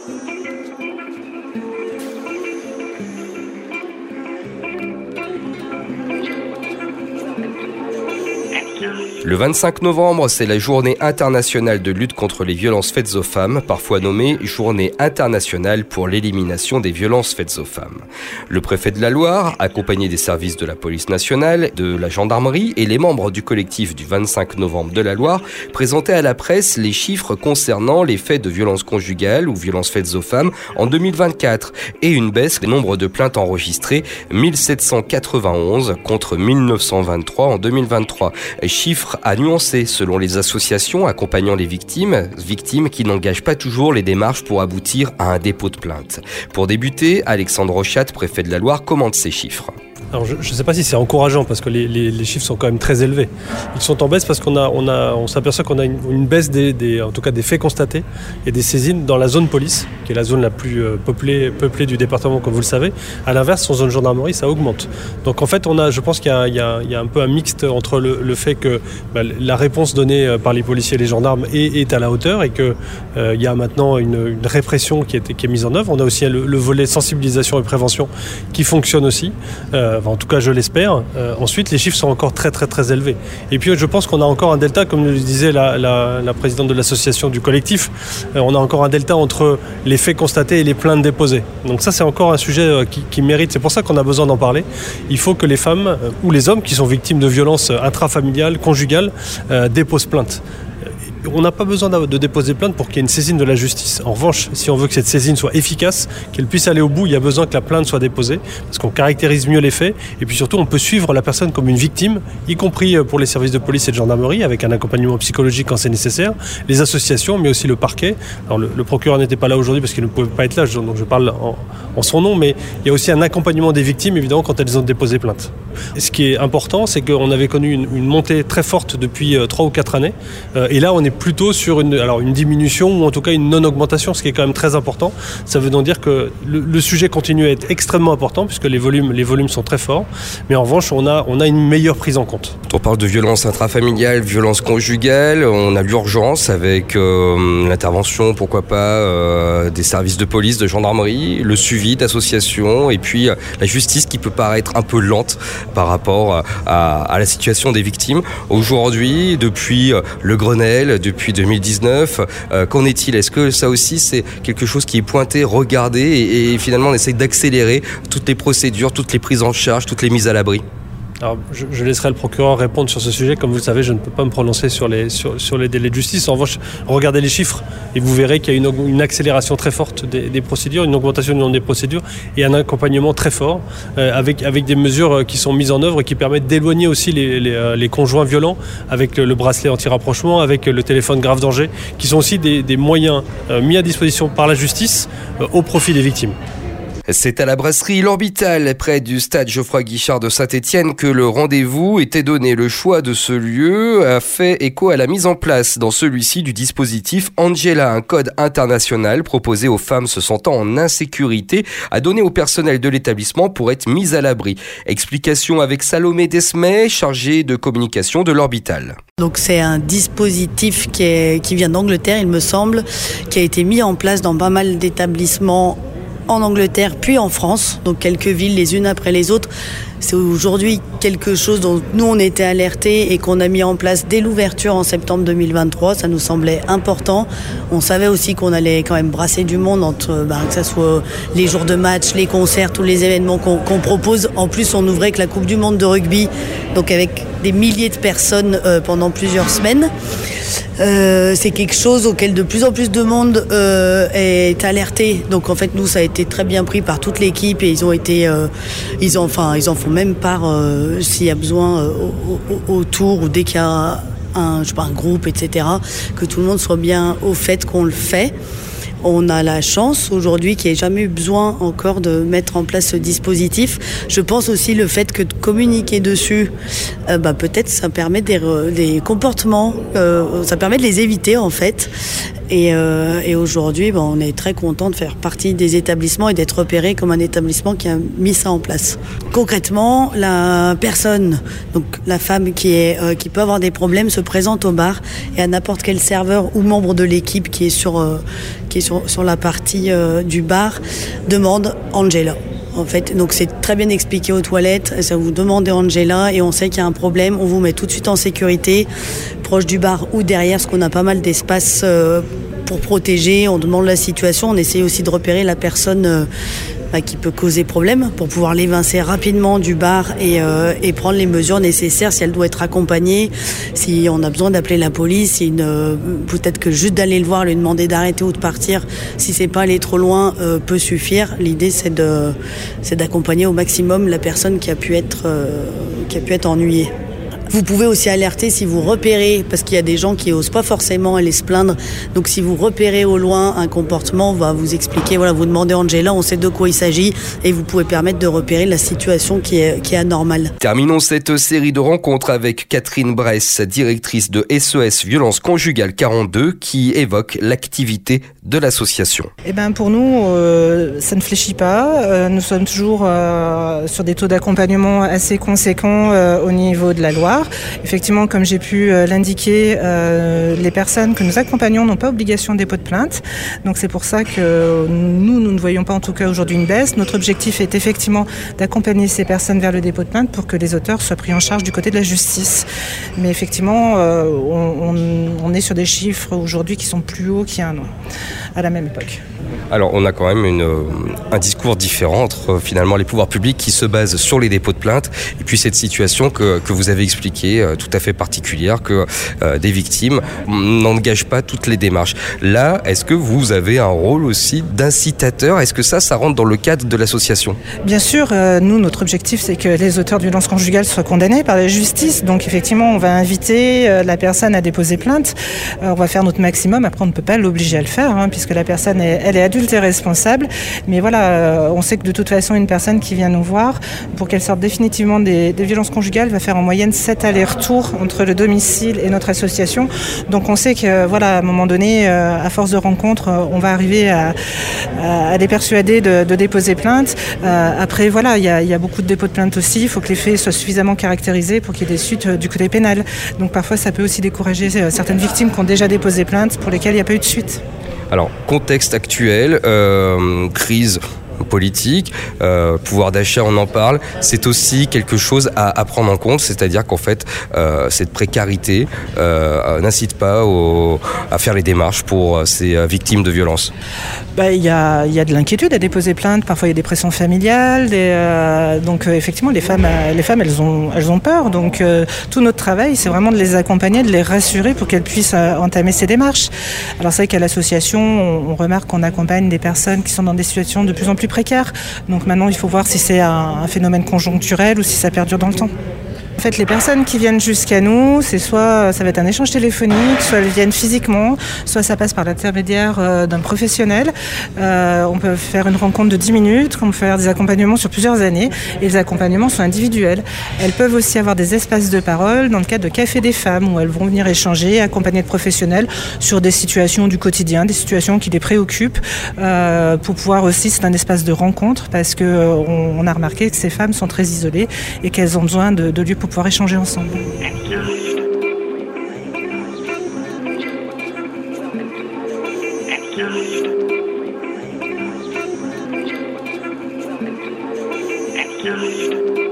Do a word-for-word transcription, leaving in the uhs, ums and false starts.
Le vingt-cinq novembre, c'est la journée internationale de lutte contre les violences faites aux femmes, parfois nommée Journée internationale pour l'élimination des violences faites aux femmes. Le préfet de la Loire, accompagné des services de la police nationale, de la gendarmerie et les membres du collectif du vingt-cinq novembre de la Loire, présentaient à la presse les chiffres concernant les faits de violences conjugales ou violences faites aux femmes en deux mille vingt-quatre et une baisse du nombre de plaintes enregistrées, mille sept cent quatre-vingt-onze contre mille neuf cent vingt-trois en deux mille vingt-trois. Chiffres à nuancer selon les associations accompagnant les victimes, victimes qui n'engagent pas toujours les démarches pour aboutir à un dépôt de plainte. Pour débuter, Alexandre Rochat, préfet de la Loire, commente ces chiffres. Alors je ne sais pas si c'est encourageant parce que les, les, les chiffres sont quand même très élevés. Ils sont en baisse parce qu'on a, on a, on s'aperçoit qu'on a une, une baisse des, des, en tout cas des faits constatés et des saisines dans la zone police, qui est la zone la plus peuplée, peuplée du département, comme vous le savez. À l'inverse, en zone gendarmerie, ça augmente. Donc en fait, on a, je pense qu'il y a, il y a, il y a un peu un mixte entre le, le fait que bah, la réponse donnée par les policiers et les gendarmes est, est à la hauteur et qu'il euh, y a maintenant une, une répression qui est, qui est mise en œuvre. On a aussi le, le volet sensibilisation et prévention qui fonctionne aussi. Euh, En tout cas, je l'espère. Euh, ensuite, les chiffres sont encore très, très, très élevés. Et puis, je pense qu'on a encore un delta, comme le disait la, la, la présidente de l'association du collectif. Euh, on a encore un delta entre les faits constatés et les plaintes déposées. Donc ça, c'est encore un sujet euh, qui, qui mérite. C'est pour ça qu'on a besoin d'en parler. Il faut que les femmes euh, ou les hommes qui sont victimes de violences intrafamiliales, conjugales, euh, déposent plainte. On n'a pas besoin de déposer plainte pour qu'il y ait une saisine de la justice. En revanche, si on veut que cette saisine soit efficace, qu'elle puisse aller au bout, il y a besoin que la plainte soit déposée, parce qu'on caractérise mieux les faits, et puis surtout on peut suivre la personne comme une victime, y compris pour les services de police et de gendarmerie, avec un accompagnement psychologique quand c'est nécessaire, les associations, mais aussi le parquet. Alors le, le procureur n'était pas là aujourd'hui parce qu'il ne pouvait pas être là, donc je parle en, en son nom, mais il y a aussi un accompagnement des victimes, évidemment, quand elles ont déposé plainte. Et ce qui est important, c'est qu'on avait connu une, une montée très forte depuis trois ou quatre années, euh, et là on est plutôt sur une, alors une diminution ou en tout cas une non-augmentation, ce qui est quand même très important. Ça veut donc dire que le, le sujet continue à être extrêmement important puisque les volumes, les volumes sont très forts, mais en revanche on a, on a une meilleure prise en compte. On parle de violence intrafamiliale, violence conjugale, on a l'urgence avec euh, l'intervention, pourquoi pas, euh, des services de police, de gendarmerie, le suivi d'associations et puis euh, la justice qui peut paraître un peu lente par rapport à, à la situation des victimes. Aujourd'hui, depuis euh, le Grenelle, depuis deux mille dix-neuf, euh, qu'en est-il ? Est-ce que ça aussi c'est quelque chose qui est pointé, regardé et, et finalement on essaie d'accélérer toutes les procédures, toutes les prises en charge, toutes les mises à l'abri ? Alors, je, je laisserai le procureur répondre sur ce sujet. Comme vous le savez, je ne peux pas me prononcer sur les, sur, sur les délais de justice. En revanche, regardez les chiffres et vous verrez qu'il y a une, une accélération très forte des, des procédures, une augmentation du nombre des procédures et un accompagnement très fort euh, avec, avec des mesures qui sont mises en œuvre et qui permettent d'éloigner aussi les, les, les conjoints violents avec le, le bracelet anti-rapprochement, avec le téléphone grave danger, qui sont aussi des, des moyens euh, mis à disposition par la justice euh, au profit des victimes. C'est à la brasserie L'Orbital, près du stade Geoffroy-Guichard de Saint-Étienne, que le rendez-vous était donné. Le choix de ce lieu a fait écho à la mise en place dans celui-ci du dispositif Angela, un code international proposé aux femmes se sentant en insécurité à donner au personnel de l'établissement pour être mises à l'abri. Explication avec Salomé Desmet, chargée de communication de L'Orbital. Donc c'est un dispositif qui, est, qui vient d'Angleterre, il me semble, qui a été mis en place dans pas mal d'établissements en Angleterre puis en France, donc quelques villes les unes après les autres. C'est aujourd'hui quelque chose dont nous on était alertés et qu'on a mis en place dès l'ouverture en septembre deux mille vingt-trois. Ça nous semblait important. On savait aussi qu'on allait quand même brasser du monde entre, bah, que ce soit les jours de match, les concerts, tous les événements qu'on, qu'on propose. En plus, on ouvrait avec la Coupe du Monde de rugby, donc avec des milliers de personnes euh, pendant plusieurs semaines. Euh, c'est quelque chose auquel de plus en plus de monde euh, est alerté. Donc en fait, nous, ça a été très bien pris par toute l'équipe et ils ont été, euh, ils ont, enfin, ils en font même part euh, s'il y a besoin euh, au, au, autour ou dès qu'il y a un, je sais pas, un groupe, et cetera. Que tout le monde soit bien au fait qu'on le fait. On a la chance aujourd'hui qu'il n'y ait jamais eu besoin encore de mettre en place ce dispositif. Je pense aussi le fait que de communiquer dessus, euh, bah, peut-être ça permet des, des comportements, euh, ça permet de les éviter en fait. Et, euh, et aujourd'hui, bah, on est très content de faire partie des établissements et d'être repéré comme un établissement qui a mis ça en place. Concrètement, la personne, donc la femme qui, est, euh, qui peut avoir des problèmes, se présente au bar et à n'importe quel serveur ou membre de l'équipe qui est sur, euh, qui est sur sur, sur la partie euh, du bar, demande Angela. En fait, donc c'est très bien expliqué aux toilettes, ça vous demandez Angela et on sait qu'il y a un problème, on vous met tout de suite en sécurité, proche du bar ou derrière, parce qu'on a pas mal d'espace euh, pour protéger, on demande la situation, on essaye aussi de repérer la personne euh, bah, qui peut causer problème pour pouvoir l'évincer rapidement du bar et, euh, et prendre les mesures nécessaires si elle doit être accompagnée, si on a besoin d'appeler la police, si une, euh, peut-être que juste d'aller le voir, lui demander d'arrêter ou de partir, si c'est pas aller trop loin, euh, peut suffire. L'idée c'est de, c'est d'accompagner au maximum la personne qui a pu être, euh, qui a pu être ennuyée. Vous pouvez aussi alerter si vous repérez, parce qu'il y a des gens qui n'osent pas forcément aller se plaindre. Donc si vous repérez au loin un comportement, on va vous expliquer, voilà, vous demandez Angela, on sait de quoi il s'agit et vous pouvez permettre de repérer la situation qui est, qui est anormale. Terminons cette série de rencontres avec Catherine Bress, directrice de S O S Violence Conjugale quarante-deux, qui évoque l'activité de l'association. Eh ben pour nous, euh, ça ne fléchit pas. Euh, nous sommes toujours euh, sur des taux d'accompagnement assez conséquents euh, au niveau de la Loire. Effectivement, comme j'ai pu euh, l'indiquer, euh, les personnes que nous accompagnons n'ont pas obligation de dépôt de plainte. Donc c'est pour ça que nous, nous ne voyons pas en tout cas aujourd'hui une baisse. Notre objectif est effectivement d'accompagner ces personnes vers le dépôt de plainte pour que les auteurs soient pris en charge du côté de la justice. Mais effectivement, euh, on, on, on est sur des chiffres aujourd'hui qui sont plus hauts qu'il y a un an, à la même époque. Alors on a quand même une, un discours différent entre finalement les pouvoirs publics qui se basent sur les dépôts de plainte et puis cette situation que, que vous avez expliquée, euh, tout à fait particulière, que euh, des victimes n'engagent pas toutes les démarches. Là, est-ce que vous avez un rôle aussi d'incitateur ? Est-ce que ça, ça rentre dans le cadre de l'association ? Bien sûr, euh, nous, notre objectif, c'est que les auteurs de violences conjugales soient condamnés par la justice. Donc effectivement, on va inviter euh, la personne à déposer plainte. Euh, on va faire notre maximum. Après, on ne peut pas l'obliger à le faire, hein, puisque la personne, est, elle est adulte et responsable. Mais voilà, euh, on sait que de toute façon, une personne qui vient nous voir, pour qu'elle sorte définitivement des, des violences conjugales, va faire en moyenne sept allers-retours entre le domicile et notre association. Donc on sait que, voilà, à un moment donné, euh, à force de rencontres, euh, on va arriver à, à, à les persuader de, de déposer plainte. Euh, après, voilà, il y a, y a beaucoup de dépôts de plainte aussi. Il faut que les faits soient suffisamment caractérisés pour qu'il y ait des suites euh, du côté pénal. Donc parfois, ça peut aussi décourager euh, certaines victimes qui ont déjà déposé plainte pour lesquelles il n'y a pas eu de suite. Alors, contexte actuel, euh, crise politique, euh, pouvoir d'achat, on en parle, c'est aussi quelque chose à, à prendre en compte, c'est-à-dire qu'en fait, euh, cette précarité euh, n'incite pas au, à faire les démarches pour ces euh, victimes de violences. Bah, y a, y a de l'inquiétude à déposer plainte, parfois il y a des pressions familiales, des, euh, donc euh, effectivement les femmes, euh, les femmes elles, ont, elles ont peur, donc euh, tout notre travail c'est vraiment de les accompagner, de les rassurer pour qu'elles puissent euh, entamer ces démarches. Alors c'est vrai qu'à l'association, on, on remarque qu'on accompagne des personnes qui sont dans des situations de plus en plus précaires, donc maintenant il faut voir si c'est un, un phénomène conjoncturel ou si ça perdure dans le temps. En fait, les personnes qui viennent jusqu'à nous, c'est soit ça va être un échange téléphonique, soit elles viennent physiquement, soit ça passe par l'intermédiaire euh, d'un professionnel. Euh, on peut faire une rencontre de dix minutes, on peut faire des accompagnements sur plusieurs années, et les accompagnements sont individuels. Elles peuvent aussi avoir des espaces de parole dans le cadre de Café des femmes, où elles vont venir échanger, accompagnées de professionnels, sur des situations du quotidien, des situations qui les préoccupent, euh, pour pouvoir aussi, c'est un espace de rencontre, parce qu'on on a remarqué que ces femmes sont très isolées et qu'elles ont besoin de, de lieux pour pouvoir échanger ensemble. Thank you.